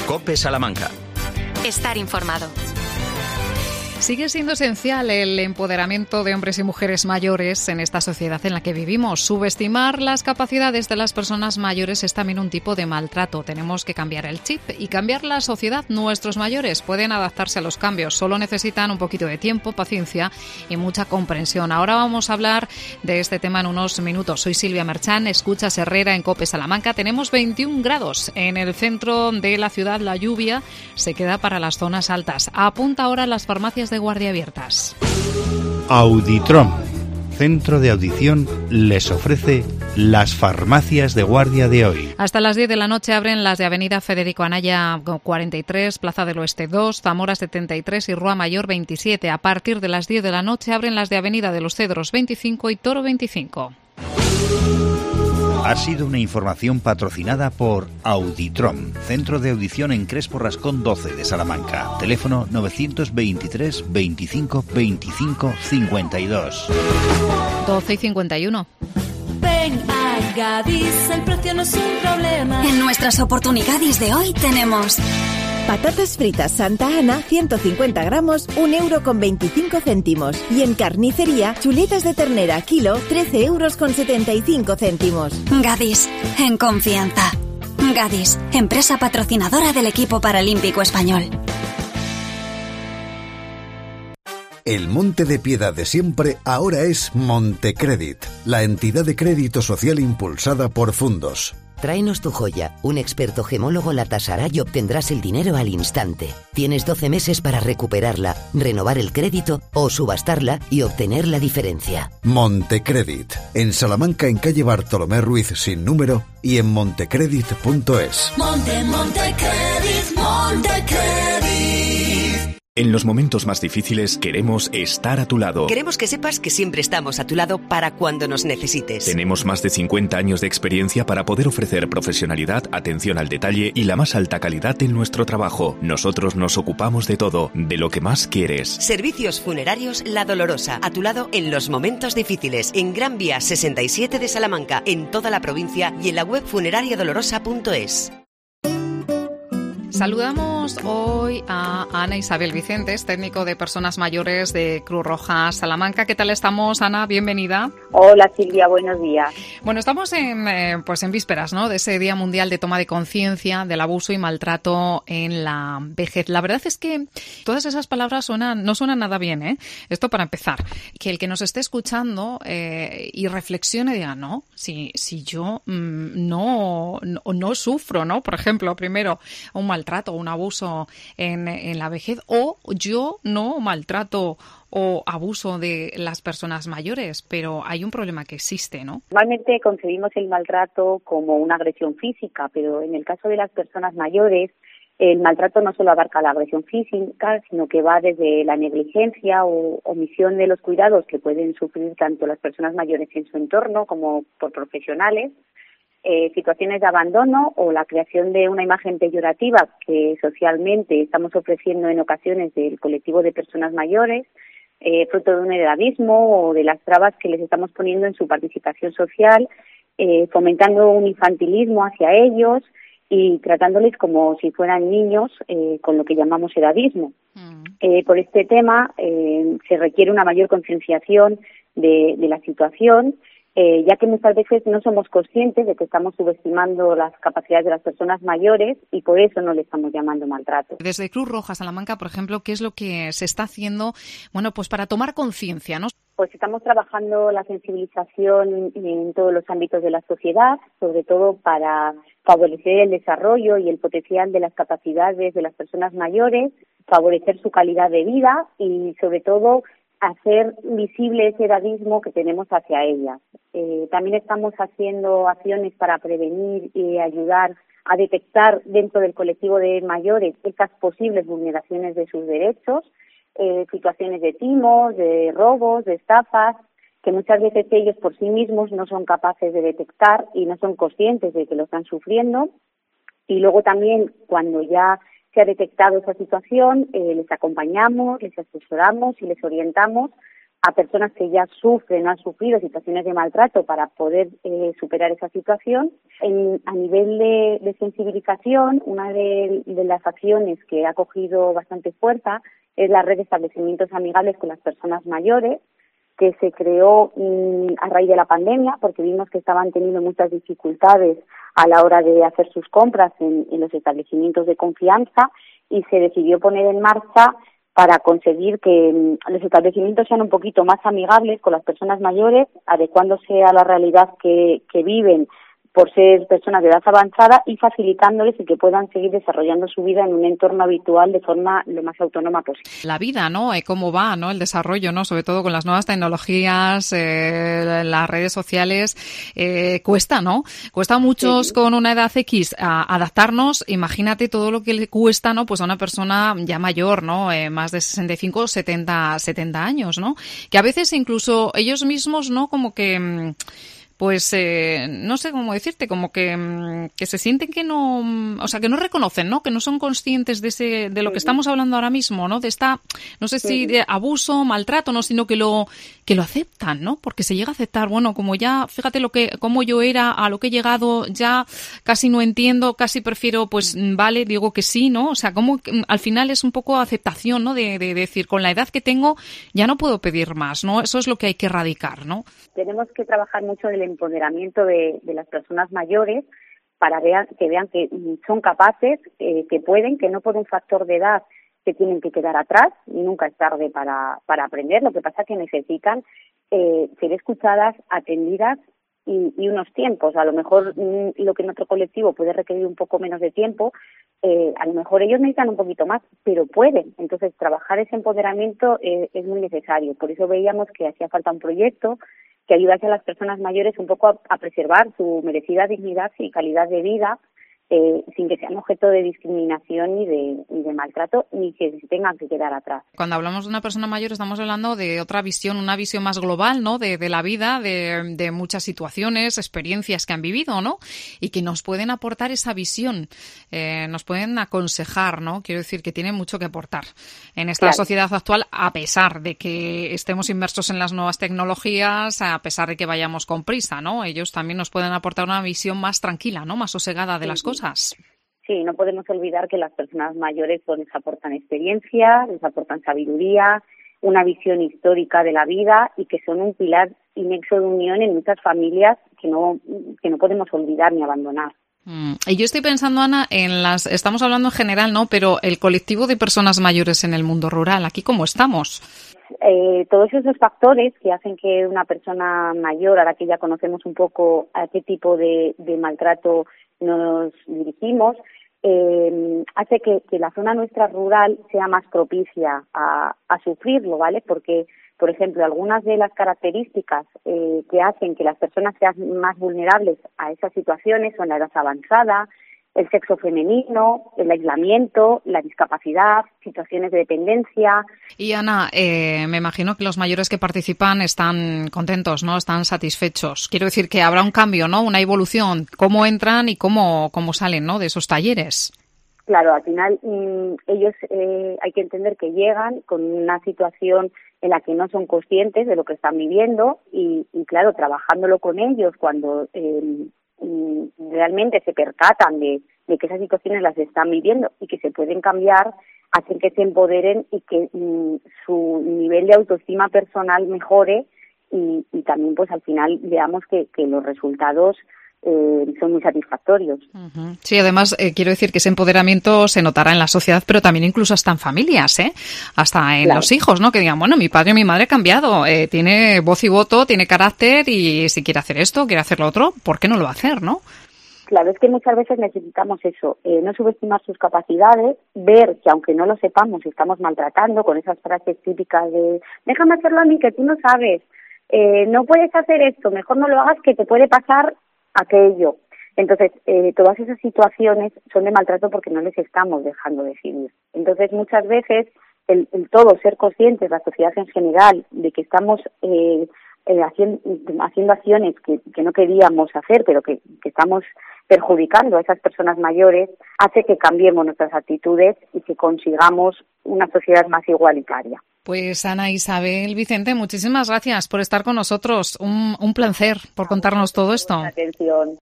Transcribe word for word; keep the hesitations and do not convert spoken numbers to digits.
COPE Salamanca. Estar informado. Sigue siendo esencial el empoderamiento de hombres y mujeres mayores en esta sociedad en la que vivimos. Subestimar las capacidades de las personas mayores es también un tipo de maltrato. Tenemos que cambiar el chip y cambiar la sociedad. Nuestros mayores pueden adaptarse a los cambios, solo necesitan un poquito de tiempo, paciencia y mucha comprensión. Ahora vamos a hablar de este tema en unos minutos. Soy Silvia Merchán, escuchas Herrera en COPE Salamanca. Tenemos veintiún grados en el centro de la ciudad. La lluvia se queda para las zonas altas. Apunta ahora las farmacias de guardia abiertas. Auditrom, centro de audición, les ofrece las farmacias de guardia de hoy. Hasta las diez de la noche abren las de Avenida Federico Anaya cuarenta y tres, Plaza del Oeste dos, Zamora setenta y tres y Rúa Mayor veintisiete. A partir de las diez de la noche abren las de Avenida de los Cedros veinticinco y Toro veinticinco. Ha sido una información patrocinada por Auditrom, centro de audición en Crespo Rascón doce de Salamanca. Teléfono novecientos veintitrés veinticinco veinticinco cincuenta y dos. doce y cincuenta y uno. Ven a Gadis, el precio no es un problema. En nuestras oportunidades de hoy tenemos patatas fritas Santa Ana, ciento cincuenta gramos, un euro con veinticinco céntimos. Y en carnicería, chuletas de ternera, kilo, trece euros con setenta y cinco céntimos. Gadis, en confianza. Gadis, empresa patrocinadora del equipo paralímpico español. El Monte de Piedad de siempre ahora es Montecredit, la entidad de crédito social impulsada por Fundos. Tráenos tu joya. Un experto gemólogo la tasará y obtendrás el dinero al instante. Tienes doce meses para recuperarla, renovar el crédito o subastarla y obtener la diferencia. Montecredit. En Salamanca, en calle Bartolomé Ruiz sin número y en montecredit punto es. Monte, Montecredit, Montecredit. En los momentos más difíciles queremos estar a tu lado. Queremos que sepas que siempre estamos a tu lado para cuando nos necesites. Tenemos más de cincuenta años de experiencia para poder ofrecer profesionalidad, atención al detalle y la más alta calidad en nuestro trabajo. Nosotros nos ocupamos de todo, de lo que más quieres. Servicios Funerarios La Dolorosa, a tu lado en los momentos difíciles. En Gran Vía sesenta y siete de Salamanca, en toda la provincia y en la web funeraria dolorosa punto es. Saludamos hoy a Ana Isabel Vicentes, técnico de personas mayores de Cruz Roja Salamanca. ¿Qué tal estamos, Ana? Bienvenida. Hola, Silvia, buenos días. Bueno, estamos en, eh, pues en vísperas, ¿no?, de ese Día Mundial de Toma de Conciencia del Abuso y Maltrato en la Vejez. La verdad es que todas esas palabras suenan, no suenan nada bien, ¿eh? Esto para empezar. Que el que nos esté escuchando eh, y reflexione diga, no, si, si yo mmm, no, no, no sufro, ¿no?, por ejemplo, primero, un maltrato trato, un abuso en, en la vejez, o yo no maltrato o abuso de las personas mayores, pero hay un problema que existe, ¿no? Normalmente concebimos el maltrato como una agresión física, pero en el caso de las personas mayores, el maltrato no solo abarca la agresión física, sino que va desde la negligencia o omisión de los cuidados que pueden sufrir tanto las personas mayores en su entorno como por profesionales, Eh, situaciones de abandono o la creación de una imagen peyorativa que socialmente estamos ofreciendo en ocasiones del colectivo de personas mayores, eh, fruto de un edadismo o de las trabas que les estamos poniendo en su participación social, eh, fomentando un infantilismo hacia ellos y tratándoles como si fueran niños, eh, con lo que llamamos edadismo. Mm. Eh, por este tema eh, se requiere una mayor concienciación de, de la situación, Eh, ya que muchas veces no somos conscientes de que estamos subestimando las capacidades de las personas mayores y por eso no le estamos llamando maltrato. Desde Cruz Roja Salamanca, por ejemplo, ¿qué es lo que se está haciendo, bueno, pues para tomar conciencia, ¿no? Pues estamos trabajando la sensibilización en todos los ámbitos de la sociedad, sobre todo para favorecer el desarrollo y el potencial de las capacidades de las personas mayores, favorecer su calidad de vida y, sobre todo, hacer visible ese edadismo que tenemos hacia ellas. Eh, también estamos haciendo acciones para prevenir y ayudar a detectar dentro del colectivo de mayores estas posibles vulneraciones de sus derechos, eh, situaciones de timos, de robos, de estafas, que muchas veces ellos por sí mismos no son capaces de detectar y no son conscientes de que lo están sufriendo. Y luego también, cuando ya se ha detectado esa situación, eh, les acompañamos, les asesoramos y les orientamos a personas que ya sufren o han sufrido situaciones de maltrato para poder eh, superar esa situación. En, a nivel de, de sensibilización, una de, de las acciones que ha cogido bastante fuerza es la red de establecimientos amigables con las personas mayores, que se creó mmm, a raíz de la pandemia, porque vimos que estaban teniendo muchas dificultades a la hora de hacer sus compras en, en los establecimientos de confianza, y se decidió poner en marcha para conseguir que mmm, los establecimientos sean un poquito más amigables con las personas mayores, adecuándose a la realidad que, que viven por ser personas de edad avanzada y facilitándoles el que puedan seguir desarrollando su vida en un entorno habitual de forma lo más autónoma posible. La vida, ¿no? ¿Cómo va, no? El desarrollo, ¿no? Sobre todo con las nuevas tecnologías, eh, las redes sociales, eh, cuesta, ¿no? Cuesta a muchos sí. Con una edad X a adaptarnos. Imagínate todo lo que le cuesta, ¿no? Pues a una persona ya mayor, ¿no? Eh, más de sesenta y cinco, setenta, setenta años, ¿no? Que a veces incluso ellos mismos, ¿no? Como que pues eh, no sé cómo decirte, como que, que se sienten que no, o sea, que no reconocen, ¿no? Que no son conscientes de ese, de lo que estamos hablando ahora mismo, ¿no? De esta, no sé si de abuso, maltrato, no, sino que lo, que lo aceptan, ¿no? Porque se llega a aceptar, bueno, como ya, fíjate lo que, cómo yo era, a lo que he llegado, ya casi no entiendo, casi prefiero, pues, vale, digo que sí, ¿no? O sea, como al final es un poco aceptación, ¿no? De, de, de decir, con la edad que tengo, ya no puedo pedir más, ¿no? Eso es lo que hay que erradicar, ¿no? Tenemos que trabajar mucho del empoderamiento de, de las personas mayores para vean, que vean que son capaces, eh, que pueden, que no por un factor de edad se tienen que quedar atrás, y nunca es tarde para, para aprender. Lo que pasa es que necesitan eh, ser escuchadas, atendidas y, y unos tiempos. A lo mejor mm, lo que en otro colectivo puede requerir un poco menos de tiempo, eh, a lo mejor ellos necesitan un poquito más, pero pueden. Entonces, trabajar ese empoderamiento eh, es muy necesario. Por eso veíamos que hacía falta un proyecto que ayudase a las personas mayores un poco a, a preservar su merecida dignidad y calidad de vida, eh, sin que sean objeto de discriminación ni de, ni de maltrato, ni que se tengan que quedar atrás. Cuando hablamos de una persona mayor estamos hablando de otra visión, una visión más global, ¿no? De, de la vida, de, de muchas situaciones, experiencias que han vivido, ¿no? Y que nos pueden aportar esa visión, eh, nos pueden aconsejar, ¿no? Quiero decir que tienen mucho que aportar en esta claro. sociedad actual, a pesar de que estemos inmersos en las nuevas tecnologías, a pesar de que vayamos con prisa, ¿no? Ellos también nos pueden aportar una visión más tranquila, ¿no? Más sosegada de sí, las cosas. Sí, no podemos olvidar que las personas mayores pues, les aportan experiencia, les aportan sabiduría, una visión histórica de la vida, y que son un pilar y nexo de unión en muchas familias que no, que no podemos olvidar ni abandonar. Mm. Y yo estoy pensando, Ana, en las, estamos hablando en general, ¿no? Pero el colectivo de personas mayores en el mundo rural, ¿aquí cómo estamos? Eh, todos esos factores que hacen que una persona mayor, ahora que ya conocemos un poco a qué tipo de, de maltrato nos dirigimos, eh, hace que, que la zona nuestra rural sea más propicia a, a sufrirlo, ¿vale? Porque, por ejemplo, algunas de las características eh, que hacen que las personas sean más vulnerables a esas situaciones son la edad avanzada, el sexo femenino, el aislamiento, la discapacidad, situaciones de dependencia. Y Ana, eh, me imagino que los mayores que participan están contentos, ¿no? Están satisfechos. Quiero decir que habrá un cambio, ¿no? Una evolución. ¿Cómo entran y cómo, cómo salen, ¿no? De esos talleres. Claro, al final mmm, ellos eh, hay que entender que llegan con una situación en la que no son conscientes de lo que están viviendo y, y claro, trabajándolo con ellos cuando eh, y realmente se percatan de, de que esas situaciones las están viviendo y que se pueden cambiar, hacen que se empoderen y que mm, su nivel de autoestima personal mejore y, y también pues al final veamos que, que los resultados eh, son muy satisfactorios. Uh-huh. Sí, además eh, quiero decir que ese empoderamiento se notará en la sociedad, pero también incluso hasta en familias, ¿eh? Hasta en claro. los hijos, ¿no? Que digan, bueno, mi padre o mi madre ha cambiado, eh, tiene voz y voto, tiene carácter y si quiere hacer esto, quiere hacer lo otro, ¿por qué no lo va a hacer, no? Claro, es que muchas veces necesitamos eso, eh, no subestimar sus capacidades, ver que aunque no lo sepamos estamos maltratando con esas frases típicas de déjame hacerlo a mí que tú no sabes, eh, no puedes hacer esto, mejor no lo hagas que te puede pasar aquello. Entonces, eh, todas esas situaciones son de maltrato porque no les estamos dejando decidir. Entonces, muchas veces, el, el todo ser conscientes, la sociedad en general, de que estamos eh, eh, haciendo, haciendo acciones que, que no queríamos hacer, pero que, que estamos perjudicando a esas personas mayores, hace que cambiemos nuestras actitudes y que consigamos una sociedad más igualitaria. Pues Ana Isabel Vicente, muchísimas gracias por estar con nosotros. Un, un placer por contarnos todo esto. Atención.